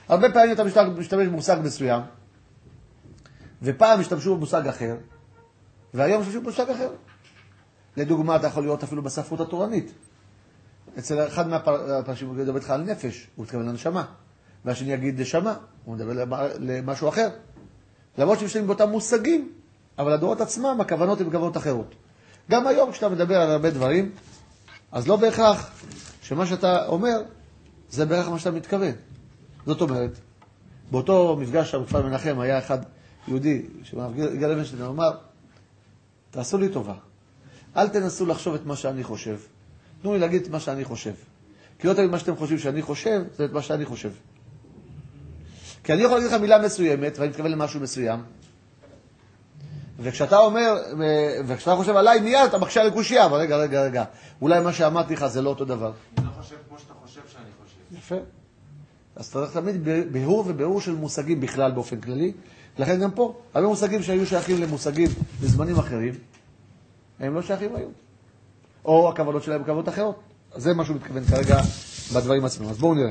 הרבה פעמים אתה משתמש במושג מסוים, ופעם השתמשו במושג אחר, והיום השתמשו במושג אחר. לדוגמה, אתה יכול לראות אפילו בספרות התורנית. אצל אחד מהפרשים הוא מדבר איתך על נפש, הוא מתכוון לנשמה. והשני יגיד נשמה, הוא מדבר למשהו אחר. למרות שמשתמשים באותם מושגים, אבל הדורות עצמם, הכוונות הן כוונות אחרות. גם היום כשאתה מדבר על הרבה דברים, אז לא בהכרח שמה שאתה אומר, זה בהכרח מה שאתה מתכוון. זאת אומרת, באותו מפגש של בכפר מנחם היה אחד יהודי, יגאל לוינשטיין, הוא אמר, תעשו לי טובה, אל תנסו לחשוב את מה שאני חושב. תנו לי להגיד את מה שאני חושב. כי לא תמיד מה שאתם חושבים שאני חושב, זה את מה שאני חושב. כי אני יכול להגיד לך מילה מסוימת, ואני מתכוון למשהו מסוים, וכשאתה אומר, וכשאתה חושב עליי מיד, אתה מקשה על קושיה, אבל רגע, רגע, רגע, אולי מה שאמרתי לך זה לא אותו דבר. אני לא חושב כמו שאתה חושב שאני חושב. יפה. אז אתה צריך תמיד בהור וברור של מושגים בכלל באופן כללי, לכן גם פה, הרבה מושגים שהיו שייכים למושגים בזמנים אחרים, הם לא שייכים היום. או הכוונות שלהם בכוונות אחרות. אז זה מה שהוא מתכוון כרגע בדברים עצמם. אז בואו נראה.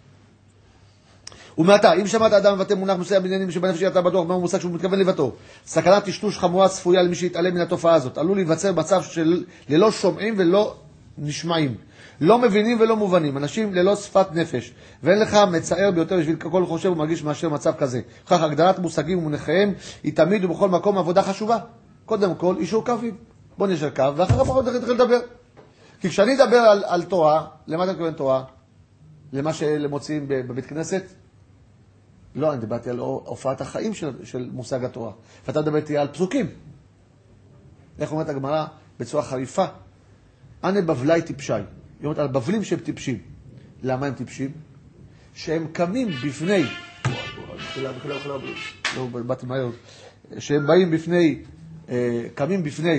ומעתה, אם שמעת אדם מבטא מונח מסוים בעניינים שבנפש אתה בטוח מהו מושג שהוא מתכוון לבטאו, סכנת טשטוש חמורה צפויה למי שיתעלם מן התופעה הזאת. עלול להיווצר מצב של ללא שומעים ולא נשמעים, לא מבינים ולא מובנים, אנשים ללא שפת נפש, ואין לך מצער ביותר בשביל כל חושב ומרגיש מאשר מצב כזה. כך הגדרת מושגים ומונחים היא תמיד ובכל מקום עבודה חשובה. קודם כל, אישור קווים. בוא נשאר קו, ואחר כך אנחנו נתחיל לדבר. כי כשאני אדבר על, על תורה, למה אתה מתכוון תורה? למה שמוצאים בבית כנסת? לא, אני דיברתי על הופעת החיים של, של מושג התורה. ואתה מדבר איתי על פסוקים. איך אומרת הגמרא? בצורה חריפה. אנה בבלי טיפשי. היא אומרת על בבלים שהם טיפשים. למה הם טיפשים? שהם קמים בפני, לא, באתי מהר, שהם באים בפני, קמים בפני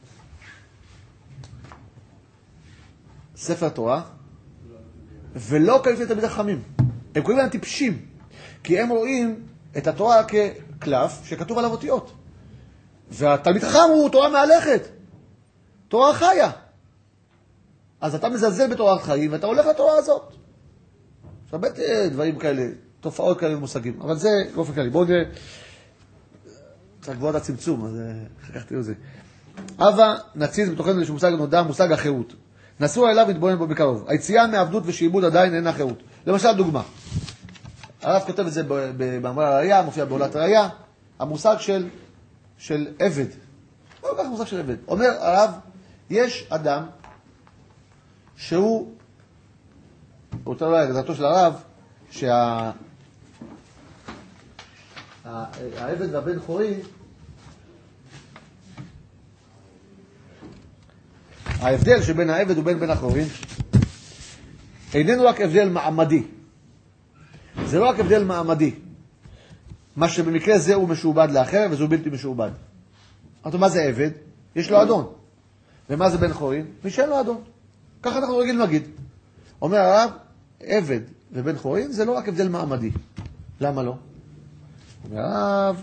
ספר התורה, ולא קמים לפני תלמידי חכמים. הם קוראים להם טיפשים. כי הם רואים את התורה כקלף שכתוב עליו אותיות. והתלמיד חכם הוא תורה מהלכת. תורה חיה. אז אתה מזלזל בתורת חיים, ואתה הולך לתורה הזאת. יש הרבה דברים כאלה, תופעות כאלה ומושגים. אבל זה באופן כללי. בואו נראה. צריך לקבוע את הצמצום, אז אחר כך תראו זה. אבא נציז בתוכנו איזשהו מושג נודע, מושג החירות. נסו אליו והתבונן בו בקרוב. היציאה מעבדות ושעבוד עדיין אין החירות. למשל דוגמה. הרב כותב את זה במאמר הראייה, מופיע בעולת הראייה, המושג של, של עבד. לא כך המושג של עבד. אומר הרב, יש אדם שהוא, הוא רוצה לומר, הגדרתו של הרב, שהעבד והבן חורי, ההבדל שבין העבד ובין בן החורים, איננו רק הבדל מעמדי. זה לא רק הבדל מעמדי. מה שבמקרה זה הוא משועבד לאחר, וזהו בלתי משועבד. אבל מה זה עבד? יש לו אדון. ומה זה בן חורין? מי שאין לו אדון. ככה אנחנו רגילים להגיד. אומר הרב, עבד ובן חורין זה לא רק הבדל מעמדי. למה לא? אומר הרב,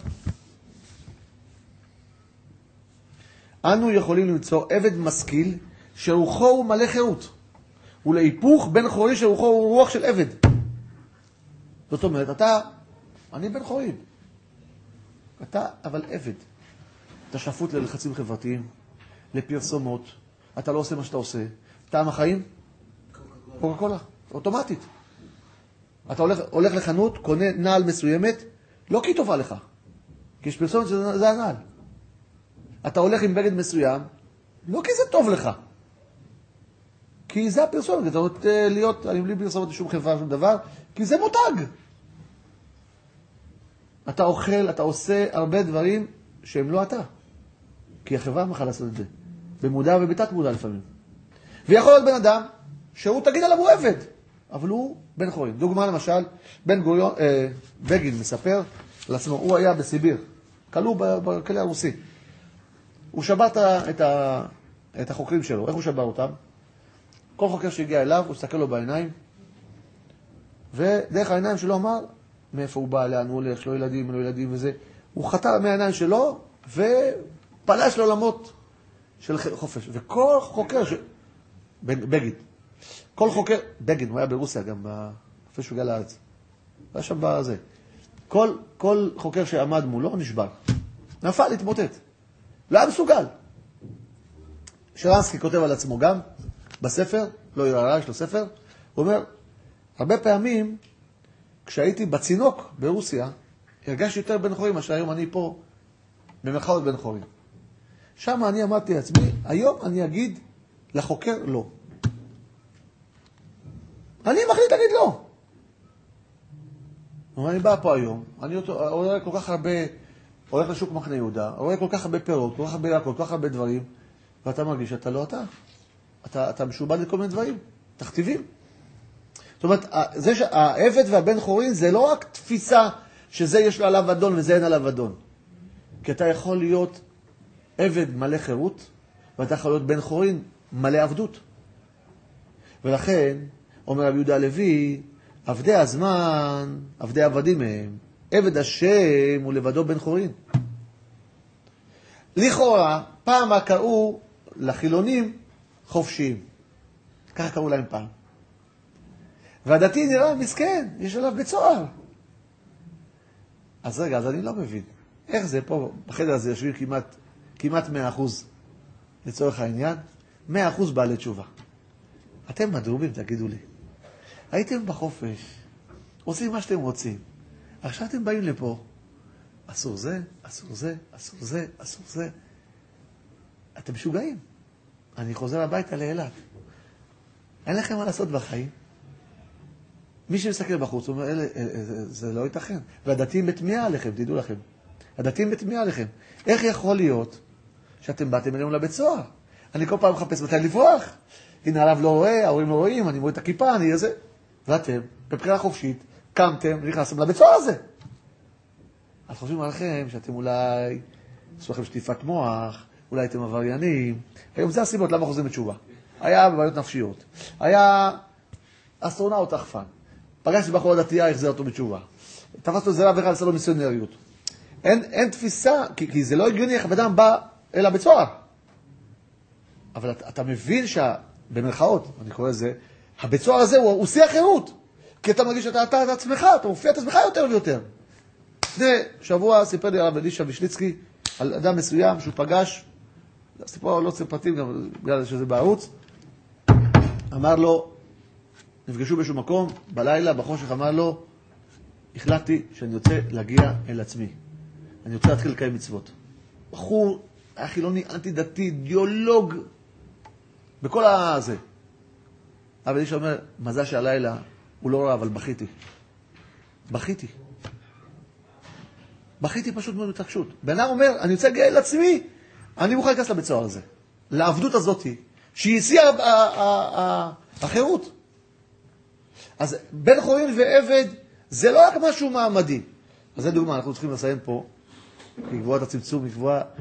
אנו יכולים למצוא עבד משכיל שרוחו הוא מלא חירות. ולהיפוך בן חורין שרוחו הוא רוח של עבד. זאת אומרת, אתה, אני בן חורין. אתה, אבל עבד. אתה שפוט ללחצים חברתיים, לפרסומות. אתה לא עושה מה שאתה עושה. טעם החיים? קוקה קולה. אוטומטית. אתה הולך, הולך לחנות, קונה נעל מסוימת, לא כי היא טובה לך. כי יש פרסומת שזה הנעל. אתה הולך עם בגד מסוים, לא כי זה טוב לך. כי זה הפרסומת. אתה רוצה להיות, אני בלי פרסומת לשום חברה, שום דבר, כי זה מותג. אתה אוכל, אתה עושה הרבה דברים שהם לא אתה. כי החברה מחה לעשות את זה. במודע ובתת מודע לפעמים. ויכול להיות בן אדם שהוא תגיד עליו הוא עבד, אבל הוא בן חורין. דוגמה למשל, בן גוריון, אה, בגין מספר על עצמו, הוא היה בסיביר, כלוא בכלא הרוסי. הוא שבר את, ה, את החוקרים שלו. איך הוא שבר אותם? כל חוקר שהגיע אליו, הוא הסתכל לו בעיניים, ודרך העיניים שלו אמר, מאיפה הוא בא, לאן הוא הולך, לא ילדים, לא ילדים וזה. הוא חתר מהעיניים שלו, ופלש לעולמות של חופש. וכל חוקר, ש... בגין, כל חוקר, בגין, הוא היה ברוסיה גם, איפה שהוא הגיע לארץ. היה שם בזה. כל, כל חוקר שעמד מולו נשבר. נפל, התמוטט. לא היה מסוגל. שרנסקי כותב על עצמו גם, בספר, לא יראה, יש לו ספר, הוא אומר, הרבה פעמים, כשהייתי בצינוק ברוסיה, הרגשתי יותר בן חורים, מאשר היום אני פה, במרכאות בן חורים. שם אני אמרתי לעצמי, היום אני אגיד לחוקר לא. אני מחליט להגיד לא. אני בא פה היום, אני רואה כל כך הרבה, הולך לשוק מחנה יהודה, רואה כל כך הרבה פירות, כל כך הרבה ירקות, כל כך הרבה דברים, ואתה מרגיש שאתה לא אתה. אתה, אתה משובד לכל מיני דברים, תכתיבים. זאת אומרת, זה שהעבד והבן חורין זה לא רק תפיסה שזה יש לו עליו אדון וזה אין עליו אדון. כי אתה יכול להיות עבד מלא חירות, ואתה יכול להיות בן חורין מלא עבדות. ולכן, אומר רבי יהודה הלוי, עבדי הזמן, עבדי עבדים הם, עבד השם הוא לבדו בן חורין. לכאורה, פעם קראו לחילונים חופשיים. ככה קראו להם פעם. והדתי נראה מסכן, יש עליו בצוהר. אז רגע, אז אני לא מבין. איך זה פה, בחדר הזה יושבים כמעט, כמעט מאה אחוז לצורך העניין, מאה אחוז בעלי תשובה. אתם מדרובים, תגידו לי. הייתם בחופש, עושים מה שאתם רוצים. עכשיו אתם באים לפה, אסור זה, אסור זה, אסור זה, אסור זה. אתם משוגעים. אני חוזר הביתה לאילת. אין לכם מה לעשות בחיים. מי שמסתכל בחוץ, הוא אומר, אלה, זה, זה לא ייתכן. והדתיים בתמיעה עליכם, תדעו לכם. הדתיים בתמיעה עליכם. איך יכול להיות שאתם באתם אלינו לבית סוהר? אני כל פעם מחפש מתי לברוח. הנה הרב לא רואה, ההורים לא רואים, אני רואה את הכיפה, אני איזה... ואתם, בבחירה חופשית, קמתם ונכנסתם לבית סוהר הזה. אז חושבים עליכם שאתם אולי עשו לכם שטיפת מוח, אולי אתם עבריינים. היום זה הסיבות למה חוזרים בתשובה. היה בבעיות נפשיות. היה אסטרונאוט אכפן. פגשתי בחורה דתייה, החזיר אותו בתשובה. תפסנו איזה רב אחד, עשה לו מיסיונריות. אין, אין תפיסה, כי, כי זה לא הגיוני איך אדם בא אל הבית סוהר. אבל אתה, אתה מבין שבמרכאות, אני קורא לזה, הבית סוהר הזה הוא, הוא שיא החירות. כי אתה מרגיש שאתה אתה, אתה עצמך, אתה מופיע את עצמך יותר ויותר. לפני שבוע סיפר לי הרב אלישע וישליצקי על אדם מסוים שהוא פגש, סיפור לא סיפרתים גם בגלל שזה בערוץ, אמר לו, נפגשו באיזשהו מקום, בלילה, בחושך, אמר לו, החלטתי שאני רוצה להגיע אל עצמי. אני רוצה להתחיל לקיים מצוות. בחור, היה חילוני, אנטי-דתי, אידיאולוג, בכל הזה. אבל איש אומר, מזל שהלילה הוא לא רע, אבל בכיתי. בכיתי. בכיתי פשוט מאוד מתרגשות. בן אדם אומר, אני רוצה להגיע אל עצמי, אני מוכן להיכנס לבית סוהר הזה. לעבדות הזאת, שהיא שיא החירות. אז בן חורין ועבד, זה לא רק משהו מעמדי. אז זה דוגמה, אנחנו צריכים לסיים פה, לקבוע את הצמצום, לקבוע